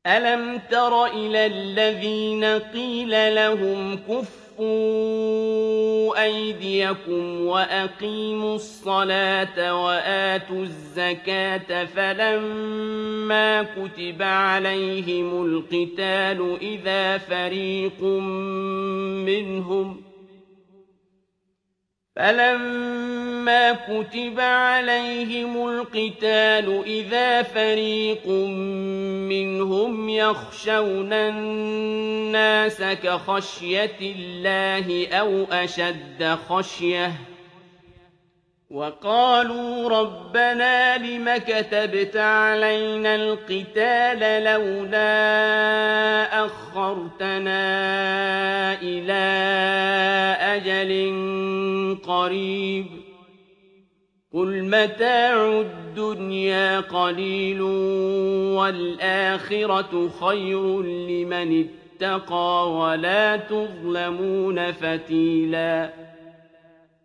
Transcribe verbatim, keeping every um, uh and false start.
أَلَمْ تَرَ إِلَى الَّذِينَ قِيلَ لَهُمْ كُفُّوا أَيْدِيَكُمْ وَأَقِيمُوا الصَّلَاةَ وَآتُوا الزَّكَاةَ فَلَمَّا كُتِبَ عَلَيْهِمُ الْقِتَالُ إِذَا فَرِيقٌ مِّنْهُمْ فَلَمَّا كُتِبَ عَلَيْهِمُ الْقِتَالُ إِذَا فَرِيقٌ مِّنْهُمْ يَخْشَوْنَ النَّاسَ كَخَشْيَةِ اللَّهِ أَوْ أَشَدَّ خَشْيَةً ۚ وَقَالُوا رَبَّنَا لِمَ كَتَبْتَ عَلَيْنَا الْقِتَالَ لَوْلَا أَخَّرْتَنَا إِلَىٰ أَجَلٍ قَرِيبٍ ۗ قُلْ مَتَاعُ الدُّنْيَا قَلِيلٌ وَالْآخِرَةُ خَيْرٌ لِّمَنِ اتَّقَىٰ وَلَا تُظْلَمُونَ فَتِيلًا